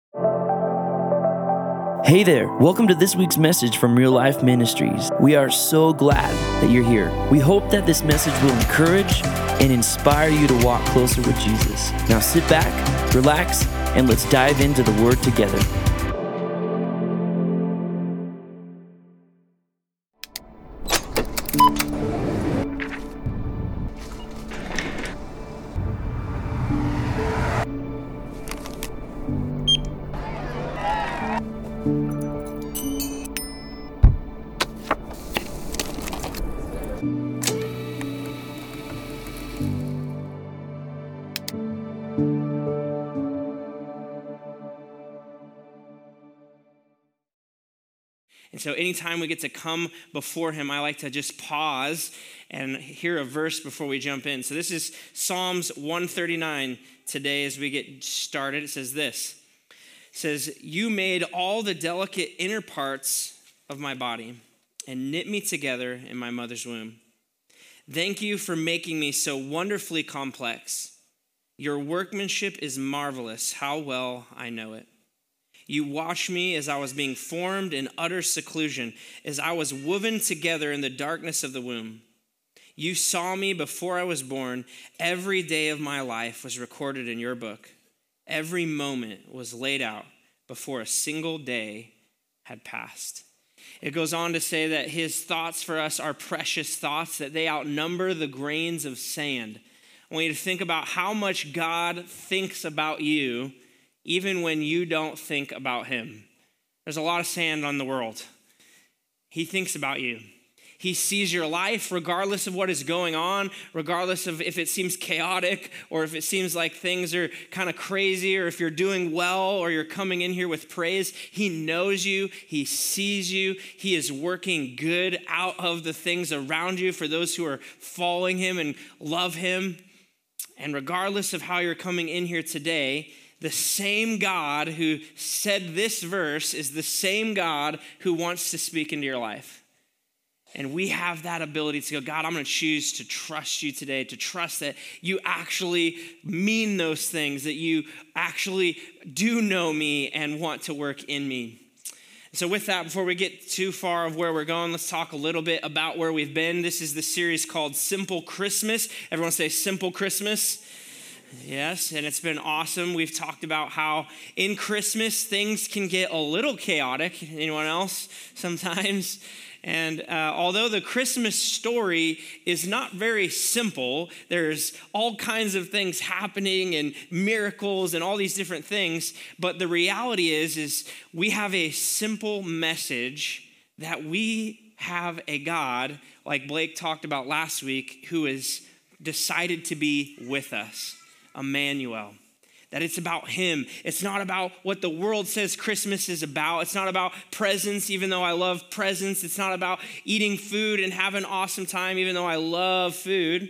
Hey there, welcome to this week's message from Real Life Ministries. We are so glad that you're here. We hope that this message will encourage and inspire you to walk closer with Jesus. Now sit back, relax, and let's dive into the Word together. And so anytime we get to come before him, I like to just pause and hear a verse before we jump in. So this is Psalms 139 today as we get started. It says this. It says, "You made all the delicate inner parts of my body and knit me together in my mother's womb. Thank you for making me so wonderfully complex. Your workmanship is marvelous. How well I know it. You watched me as I was being formed in utter seclusion, as I was woven together in the darkness of the womb. You saw me before I was born. Every day of my life was recorded in your book. Every moment was laid out before a single day had passed." It goes on to say that his thoughts for us are precious thoughts, that they outnumber the grains of sand. I want you to think about how much God thinks about you even when you don't think about him. There's a lot of sand on the world. He thinks about you. He sees your life regardless of what is going on, regardless of if it seems chaotic or if it seems like things are kind of crazy or if you're doing well or you're coming in here with praise. He knows you. He sees you. He is working good out of the things around you for those who are following him and love him. And regardless of how you're coming in here today, the same God who said this verse is the same God who wants to speak into your life. And we have that ability to go, God, I'm going to choose to trust you today, to trust that you actually mean those things, that you actually do know me and want to work in me. So with that, before we get too far of where we're going, let's talk a little bit about where we've been. This is the series called Simple Christmas. Everyone say Simple Christmas. Yes, and it's been awesome. We've talked about how in Christmas things can get a little chaotic. Anyone else? Sometimes. And although the Christmas story is not very simple, there's all kinds of things happening and miracles and all these different things. But the reality is we have a simple message that we have a God, like Blake talked about last week, who has decided to be with us. Emmanuel, that it's about him. It's not about what the world says Christmas is about. It's not about presents, even though I love presents. It's not about eating food and having an awesome time, even though I love food.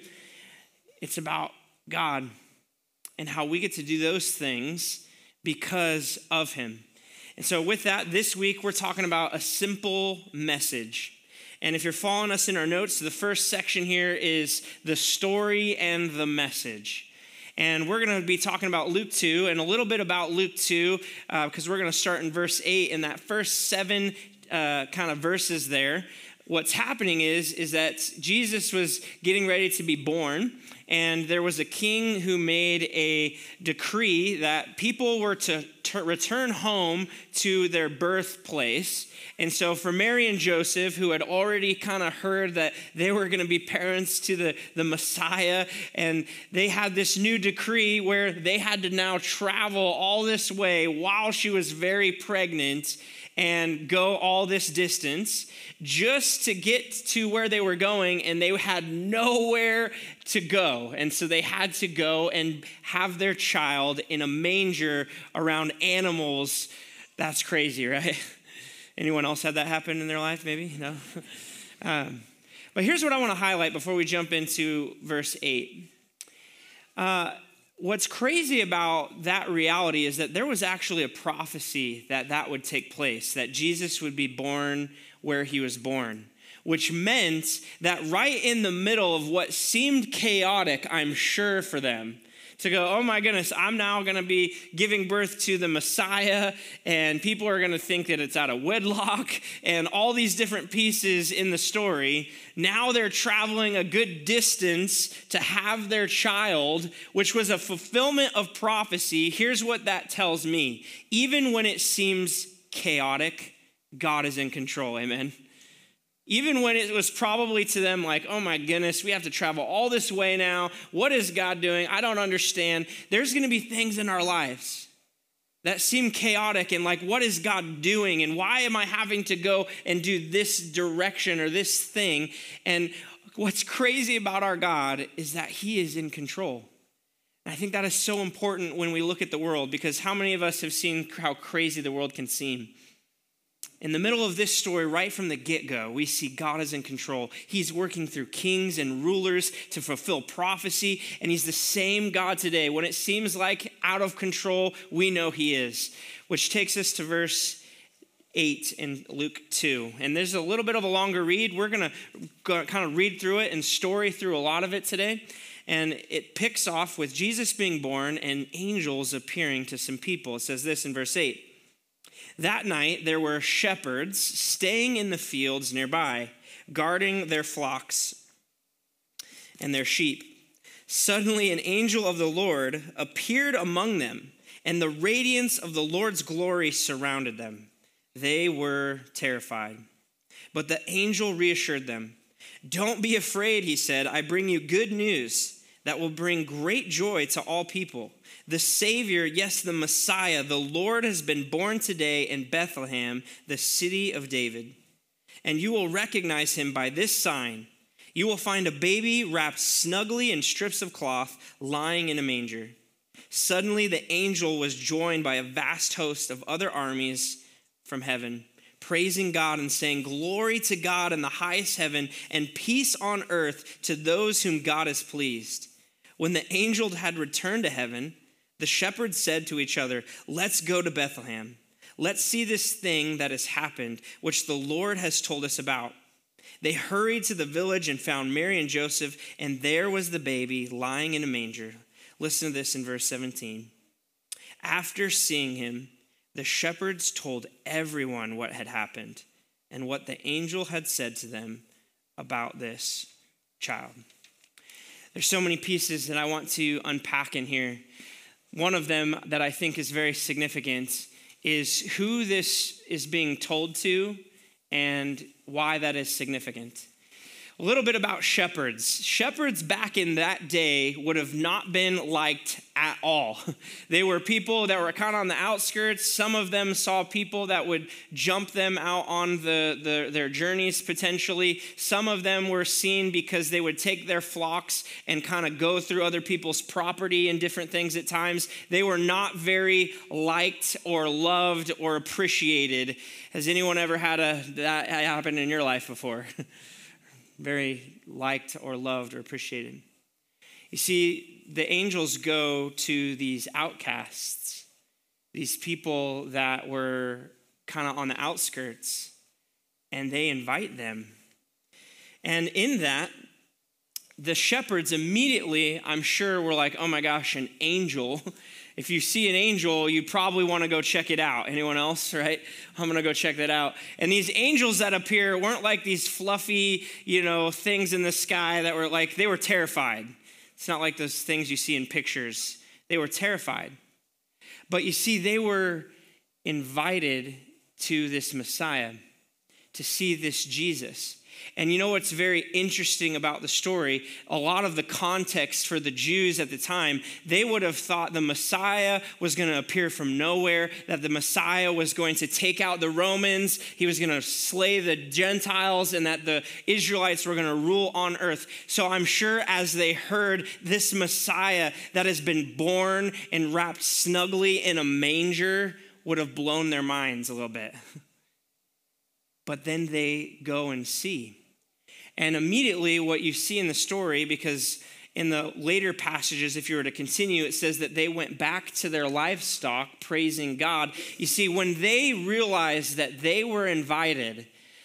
It's about God and how we get to do those things because of him. And so with that, this week we're talking about a simple message. And if you're following us in our notes, the first section here is the story and the message. And we're going to be talking about Luke 2 and a little bit about Luke 2 because we're going to start in verse 8. In that first 7 kind of verses there, what's happening is that Jesus was getting ready to be born, and there was a king who made a decree that people were to return home to their birthplace. And so for Mary and Joseph, who had already kind of heard that they were going to be parents to the Messiah, and they had this new decree where they had to now travel all this way while she was very pregnant and go all this distance just to get to where they were going, and they had nowhere to go. And so they had to go and have their child in a manger around animals. That's crazy, right? Anyone else had that happen in their life, maybe? No? But here's what I want to highlight before we jump into verse 8. What's crazy about that reality is that there was actually a prophecy that would take place, that Jesus would be born where he was born, which meant that right in the middle of what seemed chaotic, I'm sure for them, to go, oh my goodness, I'm now going to be giving birth to the Messiah, and people are going to think that it's out of wedlock, and all these different pieces in the story. Now they're traveling a good distance to have their child, which was a fulfillment of prophecy. Here's what that tells me. Even when it seems chaotic, God is in control, amen? Even when it was probably to them like, oh my goodness, we have to travel all this way now. What is God doing? I don't understand. There's going to be things in our lives that seem chaotic and like, what is God doing? And why am I having to go and do this direction or this thing? And what's crazy about our God is that he is in control. And I think that is so important when we look at the world, because how many of us have seen how crazy the world can seem? In the middle of this story, right from the get-go, we see God is in control. He's working through kings and rulers to fulfill prophecy, and he's the same God today. When it seems like out of control, we know he is. Which takes us to verse 8 in Luke 2. And there's a little bit of a longer read. We're going to kind of read through it and story through a lot of it today. And it picks off with Jesus being born and angels appearing to some people. It says this in verse 8. That night, there were shepherds staying in the fields nearby, guarding their flocks and their sheep. Suddenly, an angel of the Lord appeared among them, and the radiance of the Lord's glory surrounded them. They were terrified. But the angel reassured them. Don't be afraid, he said. I bring you good news that will bring great joy to all people. The Savior, yes, the Messiah, the Lord has been born today in Bethlehem, the city of David. And you will recognize him by this sign. You will find a baby wrapped snugly in strips of cloth, lying in a manger. Suddenly the angel was joined by a vast host of other armies from heaven, praising God and saying, "Glory to God in the highest heaven, and peace on earth to those whom God is pleased." When the angel had returned to heaven, the shepherds said to each other, "Let's go to Bethlehem. Let's see this thing that has happened, which the Lord has told us about." They hurried to the village and found Mary and Joseph, and there was the baby lying in a manger. Listen to this in verse 17. After seeing him, the shepherds told everyone what had happened and what the angel had said to them about this child. There's so many pieces that I want to unpack in here. One of them that I think is very significant is who this is being told to and why that is significant. A little bit about shepherds. Shepherds back in that day would have not been liked at all. They were people that were kind of on the outskirts. Some of them saw people that would jump them out on their journeys potentially. Some of them were seen because they would take their flocks and kind of go through other people's property and different things at times. They were not very liked or loved or appreciated. Has anyone ever had that happen in your life before? Very liked or loved or appreciated. You see, the angels go to these outcasts, these people that were kind of on the outskirts, and they invite them. And in that, the shepherds immediately, I'm sure, were like, oh my gosh, an angel. If you see an angel, you probably want to go check it out. Anyone else, right? I'm going to go check that out. And these angels that appear weren't like these fluffy, things in the sky that were like, they were terrified. It's not like those things you see in pictures. They were terrified. But you see, they were invited to this Messiah, to see this Jesus. And you know what's very interesting about the story? A lot of the context for the Jews at the time, they would have thought the Messiah was going to appear from nowhere, that the Messiah was going to take out the Romans, he was going to slay the Gentiles, and that the Israelites were going to rule on earth. So I'm sure as they heard this Messiah that has been born and wrapped snugly in a manger would have blown their minds a little bit. But then they go and see. And immediately what you see in the story, because in the later passages, if you were to continue, it says that they went back to their livestock, praising God. You see, when they realized that they were invited,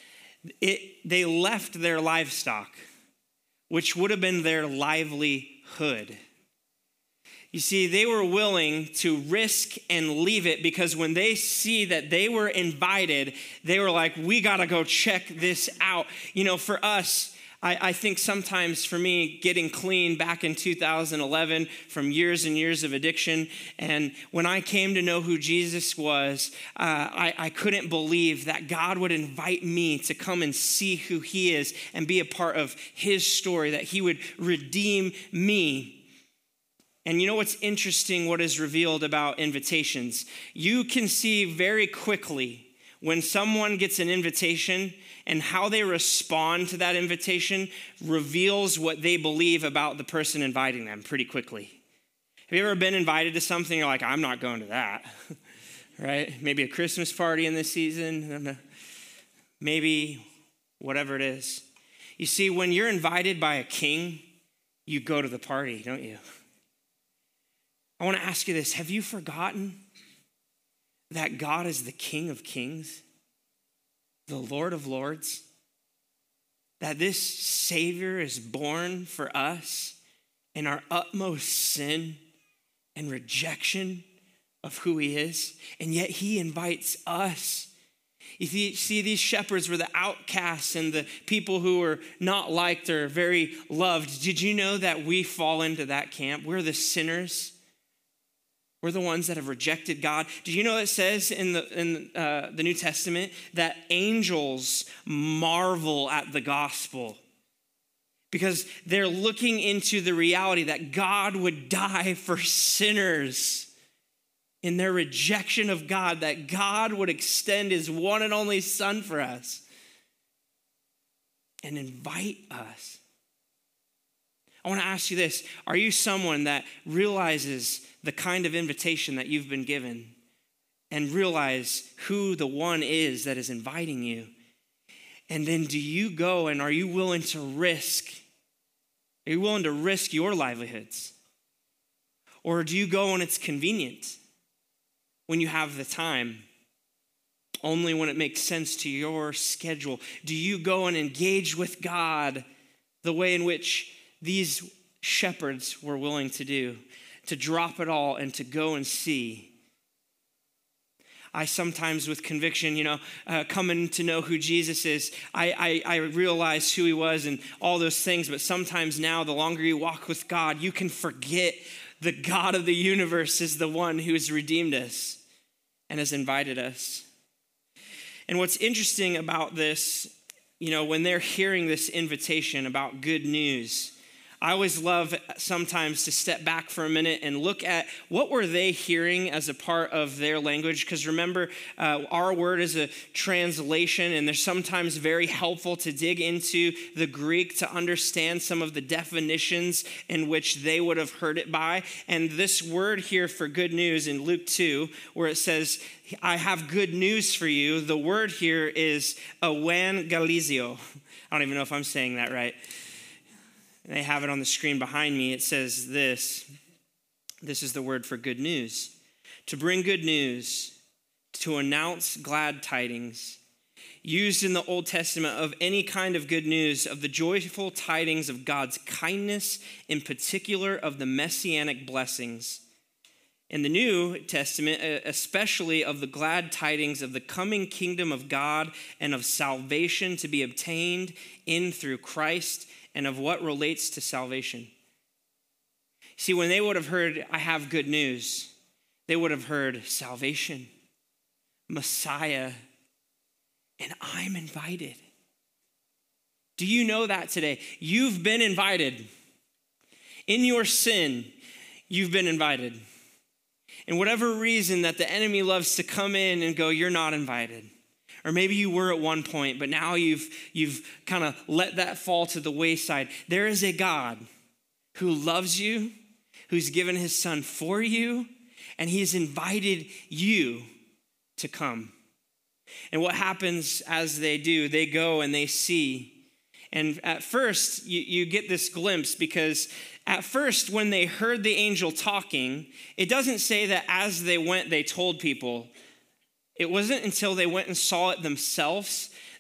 they left their livestock, which would have been their livelihood. You see, they were willing to risk and leave it because when they see that they were invited, they were like, we got to go check this out. For us, I think sometimes for me, getting clean back in 2011 from years and years of addiction, and when I came to know who Jesus was, I couldn't believe that God would invite me to come and see who he is and be a part of his story, that he would redeem me. And you know what's interesting, what is revealed about invitations? You can see very quickly when someone gets an invitation and how they respond to that invitation reveals what they believe about the person inviting them pretty quickly. Have you ever been invited to something, you're like, I'm not going to that, right? Maybe a Christmas party in this season, maybe whatever it is. You see, when you're invited by a king, you go to the party, don't you? I want to ask you this. Have you forgotten that God is the King of Kings, the Lord of Lords? That this Savior is born for us in our utmost sin and rejection of who he is, and yet he invites us. You see, these shepherds were the outcasts and the people who were not liked or very loved. Did you know that we fall into that camp? We're the sinners. We're the ones that have rejected God. Did you know it says in the New Testament that angels marvel at the gospel because they're looking into the reality that God would die for sinners in their rejection of God, that God would extend his one and only Son for us and invite us. I want to ask you this. Are you someone that realizes the kind of invitation that you've been given and realize who the one is that is inviting you? And then do you go and are you willing to risk? Are you willing to risk your livelihoods? Or do you go when it's convenient, when you have the time, only when it makes sense to your schedule? Do you go and engage with God the way in which these shepherds were willing to do, to drop it all and to go and see? I sometimes with conviction, coming to know who Jesus is, I realize who he was and all those things, but sometimes now the longer you walk with God, you can forget the God of the universe is the one who has redeemed us and has invited us. And what's interesting about this, when they're hearing this invitation about good news, I always love sometimes to step back for a minute and look at what were they hearing as a part of their language. Because remember, our word is a translation, and they're sometimes very helpful to dig into the Greek to understand some of the definitions in which they would have heard it by. And this word here for good news in Luke 2, where it says, I have good news for you, the word here is evangelizo. I don't even know if I'm saying that right. They have it on the screen behind me. It says this. This is the word for good news. To bring good news, to announce glad tidings. Used in the Old Testament of any kind of good news, of the joyful tidings of God's kindness, in particular of the messianic blessings. In the New Testament, especially of the glad tidings of the coming kingdom of God and of salvation to be obtained in through Christ, and of what relates to salvation. See, when they would have heard, I have good news, they would have heard salvation, Messiah, and I'm invited. Do you know that today? You've been invited. In your sin, you've been invited. And whatever reason that the enemy loves to come in and go, you're not invited. Or maybe you were at one point, but now you've kind of let that fall to the wayside. There is a God who loves you, who's given his Son for you, and he has invited you to come. And what happens as they do, they go and they see. And at first, you get this glimpse because at first, when they heard the angel talking, it doesn't say that as they went, they told people. It wasn't until they went and saw it themselves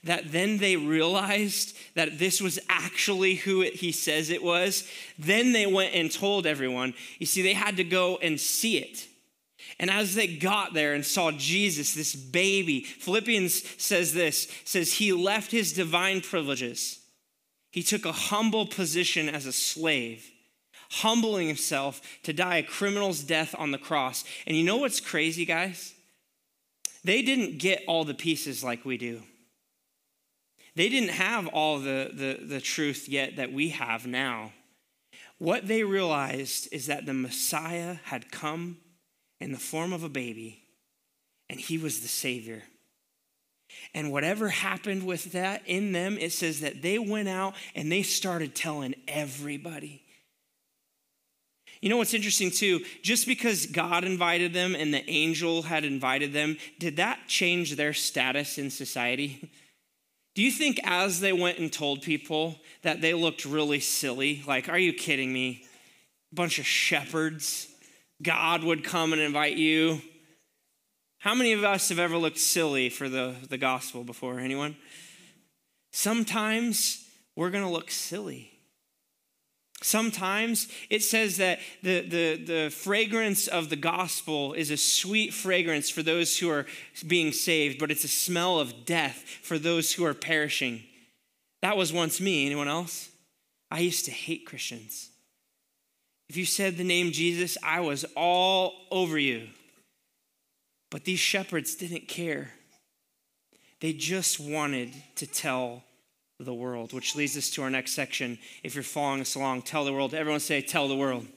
that then they realized that this was actually who he says it was. Then they went and told everyone. You see, they had to go and see it. And as they got there and saw Jesus, this baby, Philippians says he left his divine privileges. He took a humble position as a slave, humbling himself to die a criminal's death on the cross. And you know what's crazy, guys? They didn't get all the pieces like we do. They didn't have all the truth yet that we have now. What they realized is that the Messiah had come in the form of a baby, and he was the Savior. And whatever happened with that in them, it says that they went out and they started telling everybody. You know what's interesting too? Just because God invited them and the angel had invited them, did that change their status in society? Do you think as they went and told people that they looked really silly? Like, are you kidding me? A bunch of shepherds. God would come and invite you. How many of us have ever looked silly for the gospel before? Anyone? Sometimes we're going to look silly. Sometimes it says that the fragrance of the gospel is a sweet fragrance for those who are being saved, but it's a smell of death for those who are perishing. That was once me. Anyone else? I used to hate Christians. If you said the name Jesus, I was all over you. But these shepherds didn't care. They just wanted to tell the world, which leads us to our next section. If you're following us along, tell the world. Everyone say, tell the world.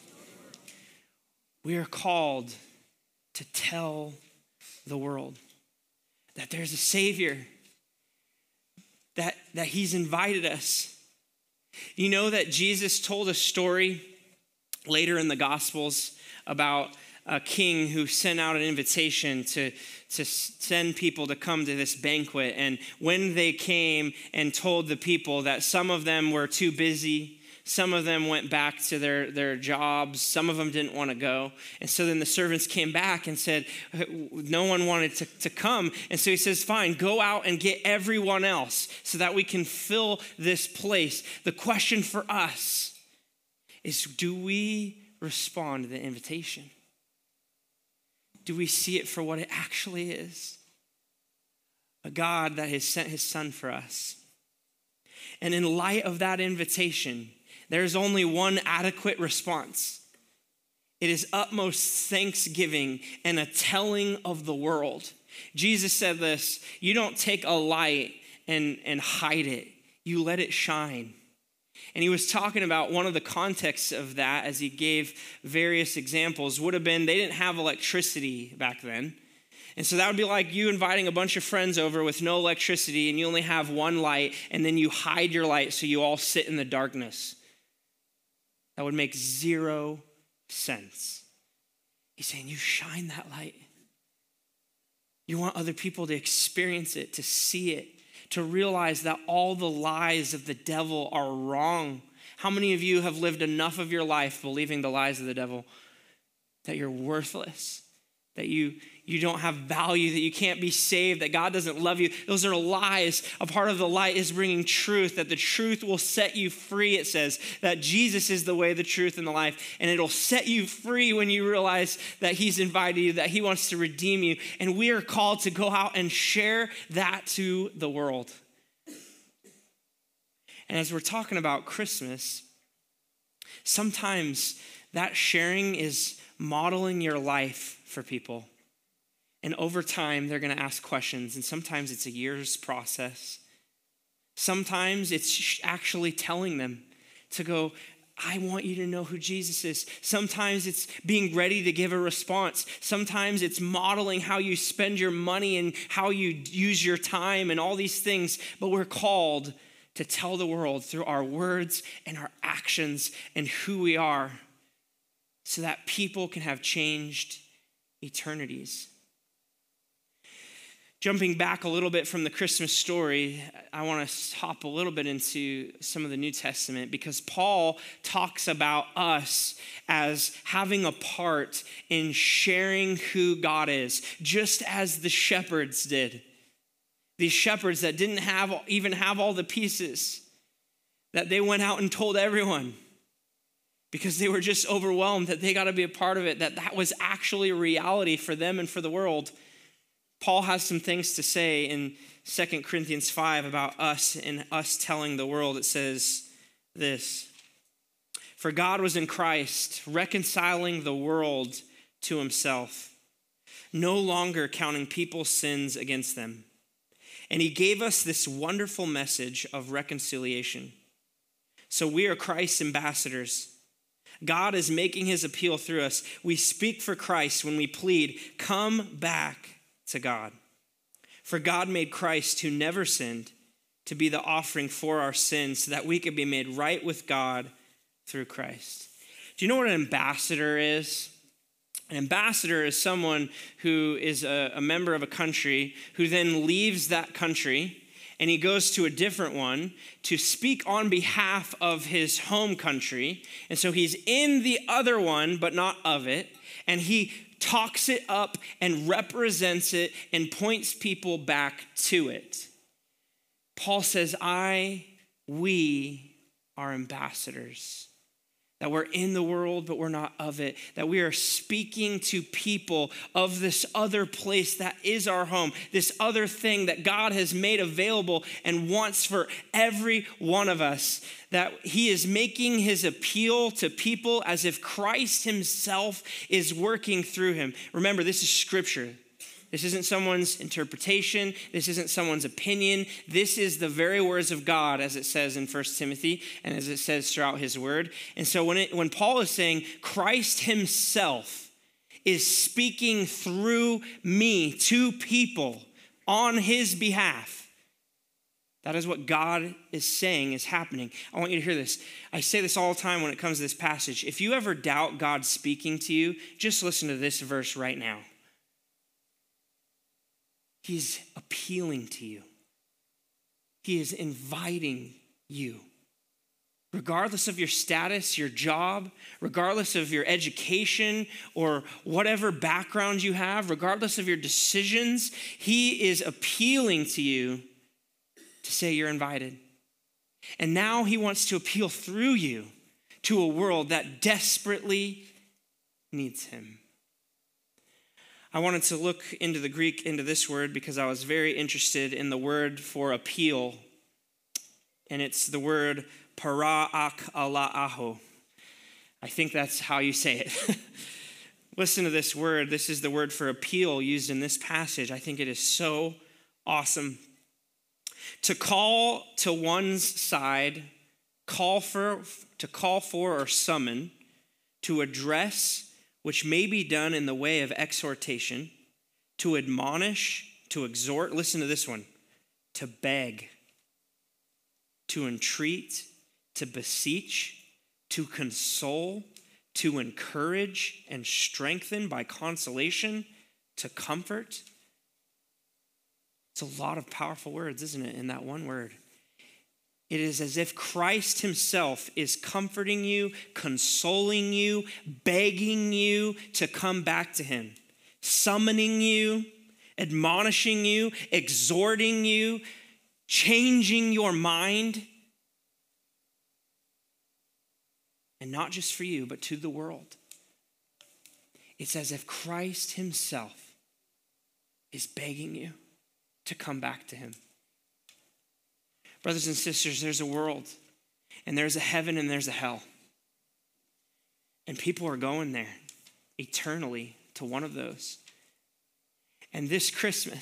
We are called to tell the world that there's a Savior, that he's invited us. You know that Jesus told a story later in the Gospels about a king who sent out an invitation to send people to come to this banquet. And when they came and told the people that some of them were too busy, some of them went back to their jobs, some of them didn't want to go. And so then the servants came back and said, no one wanted to come. And so he says, fine, go out and get everyone else so that we can fill this place. The question for us is, do we respond to the invitation? Do we see it for what it actually is? A God that has sent his son for us. And in light of that invitation, there's only one adequate response. It is utmost thanksgiving and a telling of the world. Jesus said this, you don't take a light and hide it. You let it shine. And he was talking about one of the contexts of that as he gave various examples would have been they didn't have electricity back then. And so that would be like you inviting a bunch of friends over with no electricity and you only have one light and then you hide your light so you all sit in the darkness. That would make zero sense. He's saying you shine that light. You want other people to experience it, to see it, to realize that all the lies of the devil are wrong. How many of you have lived enough of your life believing the lies of the devil that you're worthless, that you don't have value, that you can't be saved, that God doesn't love you? Those are lies. A part of the light is bringing truth, that the truth will set you free, it says, that Jesus is the way, the truth, and the life, and it'll set you free when you realize that he's invited you, that he wants to redeem you, and we are called to go out and share that to the world. And as we're talking about Christmas, sometimes that sharing is modeling your life for people. And over time, they're going to ask questions. And sometimes it's a year's process. Sometimes it's actually telling them to go, I want you to know who Jesus is. Sometimes it's being ready to give a response. Sometimes it's modeling how you spend your money and how you use your time and all these things. But we're called to tell the world through our words and our actions and who we are so that people can have changed eternities. Jumping back a little bit from the Christmas story, I want to hop a little bit into some of the New Testament because Paul talks about us as having a part in sharing who God is, just as the shepherds did. These shepherds that didn't even have all the pieces, that they went out and told everyone because they were just overwhelmed that they got to be a part of it, that was actually a reality for them and for the world. Paul has some things to say in 2 Corinthians 5 about us and us telling the world. It says this: "For God was in Christ, reconciling the world to himself, no longer counting people's sins against them. And he gave us this wonderful message of reconciliation. So we are Christ's ambassadors. God is making his appeal through us. We speak for Christ when we plead, 'Come back to God.' For God made Christ, who never sinned, to be the offering for our sins so that we could be made right with God through Christ." Do you know what an ambassador is? An ambassador is someone who is a member of a country who then leaves that country and he goes to a different one to speak on behalf of his home country. And so he's in the other one, but not of it. And he talks it up and represents it and points people back to it. Paul says, we are ambassadors. That we're in the world, but we're not of it. That we are speaking to people of this other place that is our home. This other thing that God has made available and wants for every one of us. That he is making his appeal to people as if Christ himself is working through him. Remember, this is scripture. This isn't someone's interpretation. This isn't someone's opinion. This is the very words of God, as it says in 1 Timothy and as it says throughout his word. And so when Paul is saying Christ himself is speaking through me to people on his behalf, that is what God is saying is happening. I want you to hear this. I say this all the time when it comes to this passage. If you ever doubt God speaking to you, just listen to this verse right now. He's appealing to you. He is inviting you. Regardless of your status, your job, regardless of your education or whatever background you have, regardless of your decisions, he is appealing to you to say you're invited. And now he wants to appeal through you to a world that desperately needs him. I wanted to look into the Greek, into this word, because I was very interested in the word for appeal. And it's the word para'ak-ala'aho. I think that's how you say it. Listen to this word. This is the word for appeal used in this passage. I think it is so awesome. To call to one's side, to call for or summon, to address, which may be done in the way of exhortation, to admonish, to exhort, listen to this one, to beg, to entreat, to beseech, to console, to encourage and strengthen by consolation, to comfort. It's a lot of powerful words, isn't it, in that one word? It is as if Christ himself is comforting you, consoling you, begging you to come back to him, summoning you, admonishing you, exhorting you, changing your mind. And not just for you, but to the world. It's as if Christ himself is begging you to come back to him. Brothers and sisters, there's a world, and there's a heaven, and there's a hell. And people are going there eternally to one of those. And this is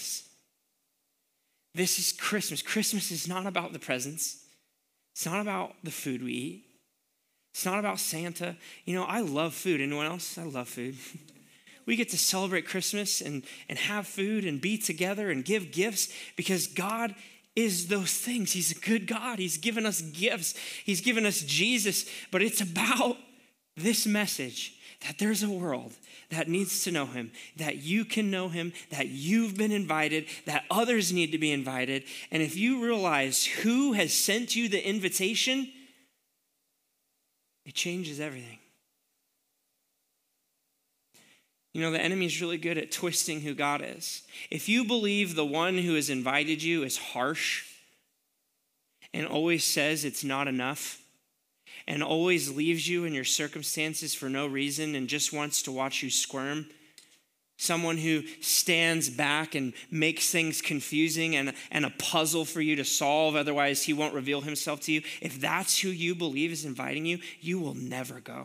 Christmas. Christmas is not about the presents. It's not about the food we eat. It's not about Santa. You know, I love food. Anyone else? I love food. We get to celebrate Christmas and have food and be together and give gifts because God is those things. He's a good God. He's given us gifts. He's given us Jesus. But it's about this message that there's a world that needs to know him, that you can know him, that you've been invited, that others need to be invited. And if you realize who has sent you the invitation, it changes everything. You know, the enemy is really good at twisting who God is. If you believe the one who has invited you is harsh and always says it's not enough and always leaves you in your circumstances for no reason and just wants to watch you squirm, someone who stands back and makes things confusing and a puzzle for you to solve, otherwise he won't reveal himself to you, if that's who you believe is inviting you, you will never go.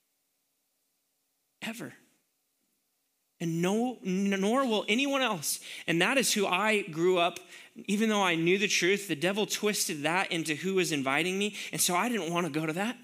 Ever. And no, nor will anyone else. And that is who I grew up, even though I knew the truth, the devil twisted that into who was inviting me. And so I didn't want to go to that.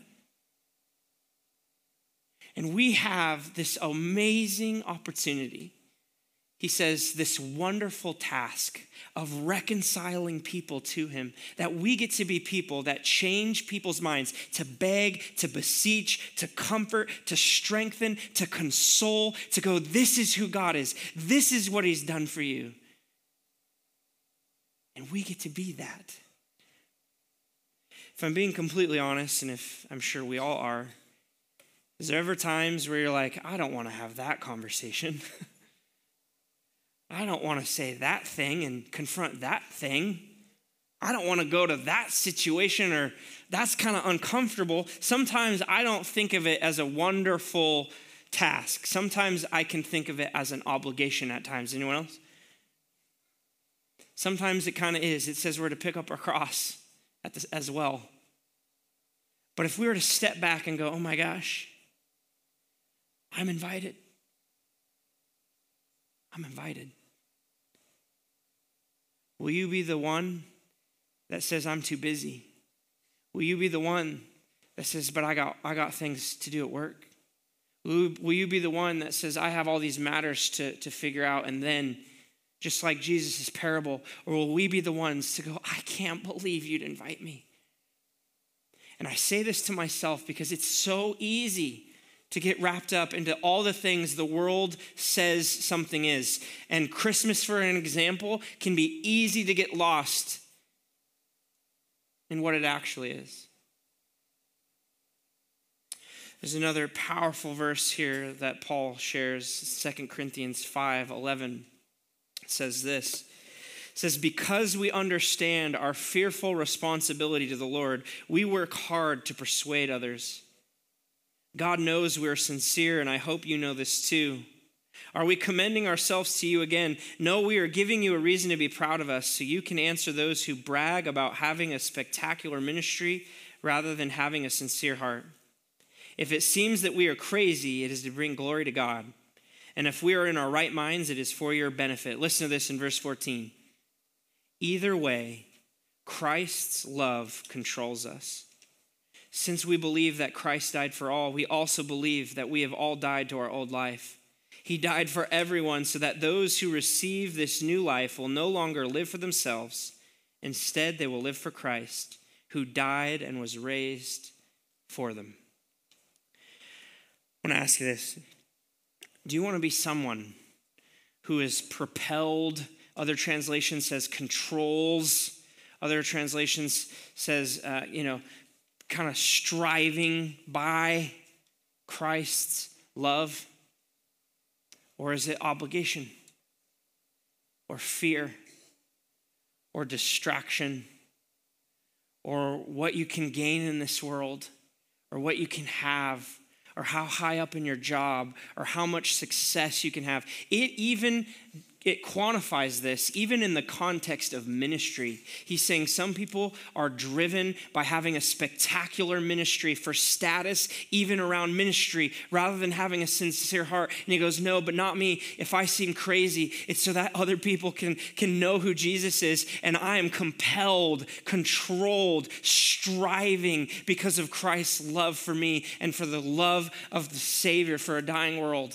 And we have this amazing opportunity. He says this wonderful task of reconciling people to him, that we get to be people that change people's minds, to beg, to beseech, to comfort, to strengthen, to console, to go, this is who God is. This is what he's done for you. And we get to be that. If I'm being completely honest, and if I'm sure we all are, is there ever times where you're like, I don't want to have that conversation. I don't want to say that thing and confront that thing. I don't want to go to that situation, or that's kind of uncomfortable. Sometimes I don't think of it as a wonderful task. Sometimes I can think of it as an obligation at times. Anyone else? Sometimes it kind of is. It says we're to pick up our cross as well. But if we were to step back and go, oh my gosh, I'm invited. I'm invited. Will you be the one that says, I'm too busy? Will you be the one that says, but I got things to do at work? Will you be the one that says, I have all these matters to figure out, and then, just like Jesus' parable, or will we be the ones to go, I can't believe you'd invite me? And I say this to myself because it's so easy to get wrapped up into all the things the world says something is. And Christmas, for an example, can be easy to get lost in what it actually is. There's another powerful verse here that Paul shares, 2 Corinthians 5:11. It says this. It says, because we understand our fearful responsibility to the Lord, we work hard to persuade others. God knows we're sincere, and I hope you know this too. Are we commending ourselves to you again? No, we are giving you a reason to be proud of us, so you can answer those who brag about having a spectacular ministry rather than having a sincere heart. If it seems that we are crazy, it is to bring glory to God. And if we are in our right minds, it is for your benefit. Listen to this in verse 14. Either way, Christ's love controls us. Since we believe that Christ died for all, we also believe that we have all died to our old life. He died for everyone so that those who receive this new life will no longer live for themselves. Instead, they will live for Christ, who died and was raised for them. I want to ask you this. Do you want to be someone who is propelled? Other translation says controls. Other translations says, kind of striving by Christ's love? Or is it obligation or fear or distraction or what you can gain in this world or what you can have or how high up in your job or how much success you can have? It quantifies this even in the context of ministry. He's saying some people are driven by having a spectacular ministry for status, even around ministry, rather than having a sincere heart. And he goes, no, but not me. If I seem crazy, it's so that other people can know who Jesus is. And I am compelled, controlled, striving because of Christ's love for me and for the love of the Savior for a dying world.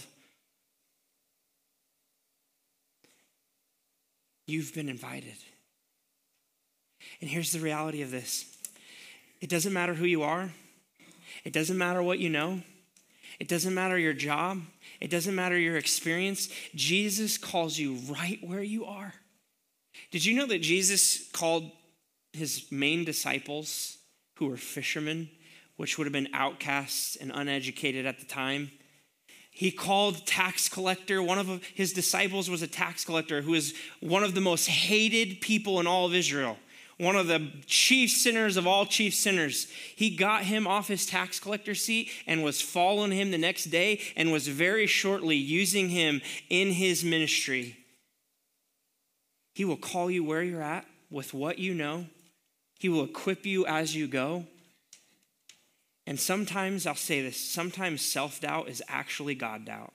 You've been invited. And here's the reality of this. It doesn't matter who you are. It doesn't matter what you know. It doesn't matter your job. It doesn't matter your experience. Jesus calls you right where you are. Did you know that Jesus called his main disciples, who were fishermen, which would have been outcasts and uneducated at the time? He called tax collector. One of his disciples was a tax collector who is one of the most hated people in all of Israel. One of the chief sinners of all chief sinners. He got him off his tax collector seat and was following him the next day and was very shortly using him in his ministry. He will call you where you're at with what you know. He will equip you as you go. And sometimes, I'll say this, sometimes self-doubt is actually God doubt.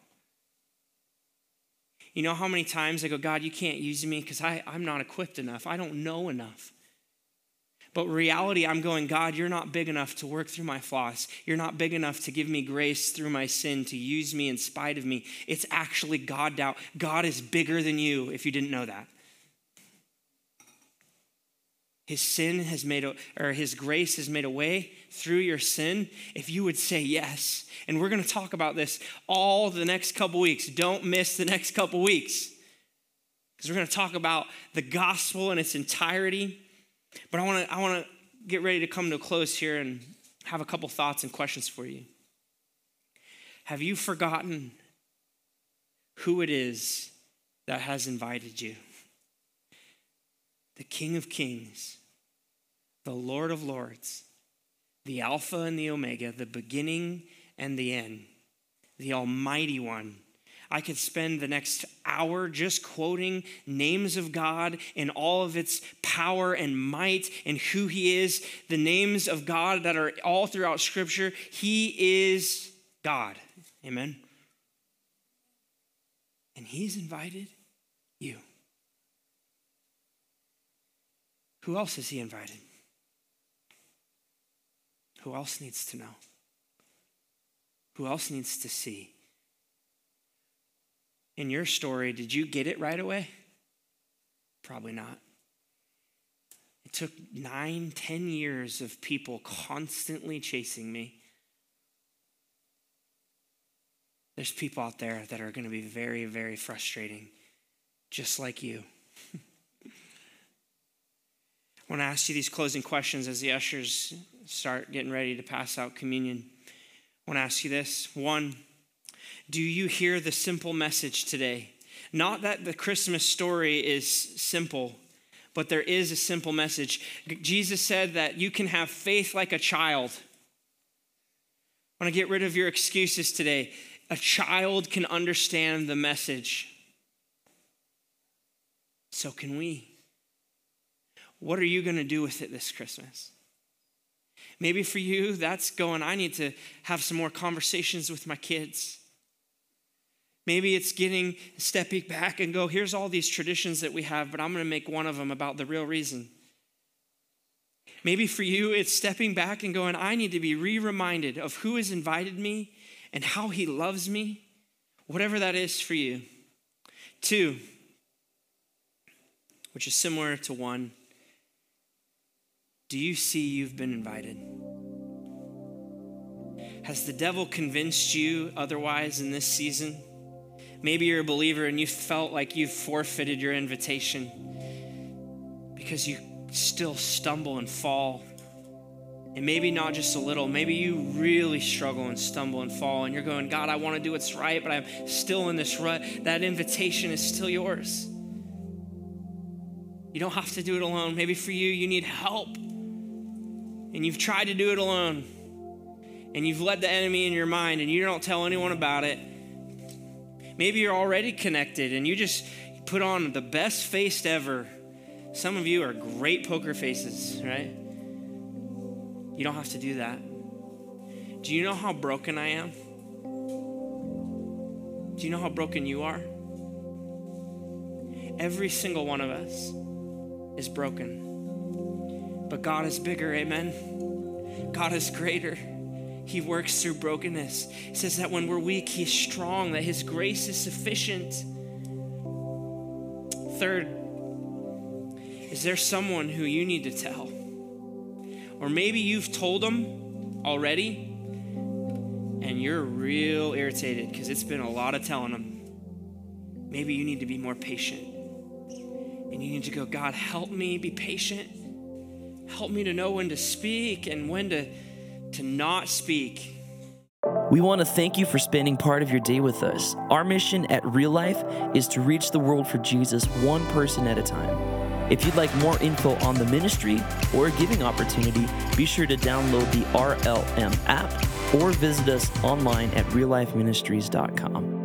You know how many times I go, God, you can't use me because I'm not equipped enough. I don't know enough. But reality, I'm going, God, you're not big enough to work through my flaws. You're not big enough to give me grace through my sin, to use me in spite of me. It's actually God doubt. God is bigger than you, if you didn't know that. His grace has made a way through your sin if you would say yes. And we're going to talk about this all the next couple weeks. Don't miss the next couple weeks. Because we're going to talk about the gospel in its entirety. But I want to get ready to come to a close here and have a couple thoughts and questions for you. Have you forgotten who it is that has invited you? The King of Kings, the Lord of Lords, the Alpha and the Omega, the beginning and the end, the Almighty One. I could spend the next hour just quoting names of God in all of its power and might and who he is, the names of God that are all throughout Scripture. He is God. Amen. And he's invited you. Who else has he invited? Who else needs to know? Who else needs to see? In your story, did you get it right away? Probably not. It took 9, 10 years of people constantly chasing me. There's people out there that are going to be very, very frustrating, just like you. I want to ask you these closing questions as the ushers start getting ready to pass out communion. I want to ask you this. 1, do you hear the simple message today? Not that the Christmas story is simple, but there is a simple message. Jesus said that you can have faith like a child. I want to get rid of your excuses today. A child can understand the message. So can we. What are you going to do with it this Christmas? Maybe for you, that's going, I need to have some more conversations with my kids. Maybe it's stepping back and go, here's all these traditions that we have, but I'm going to make one of them about the real reason. Maybe for you, it's stepping back and going, I need to be reminded of who has invited me and how he loves me, whatever that is for you. 2, which is similar to 1, do you see you've been invited? Has the devil convinced you otherwise in this season? Maybe you're a believer and you felt like you've forfeited your invitation because you still stumble and fall. And maybe not just a little, maybe you really struggle and stumble and fall and you're going, God, I want to do what's right, but I'm still in this rut. That invitation is still yours. You don't have to do it alone. Maybe for you, you need help. And you've tried to do it alone. And you've let the enemy in your mind and you don't tell anyone about it. Maybe you're already connected and you just put on the best face ever. Some of you are great poker faces, right? You don't have to do that. Do you know how broken I am? Do you know how broken you are? Every single one of us is broken. But God is bigger, amen? God is greater. He works through brokenness. He says that when we're weak, he's strong, that his grace is sufficient. 3rd, is there someone who you need to tell? Or maybe you've told them already and you're real irritated because it's been a lot of telling them. Maybe you need to be more patient. And you need to go, God, help me be patient. Help me to know when to speak and when to not speak. We want to thank you for spending part of your day with us. Our mission at Real Life is to reach the world for Jesus one person at a time. If you'd like more info on the ministry or a giving opportunity, be sure to download the RLM app or visit us online at reallifeministries.com.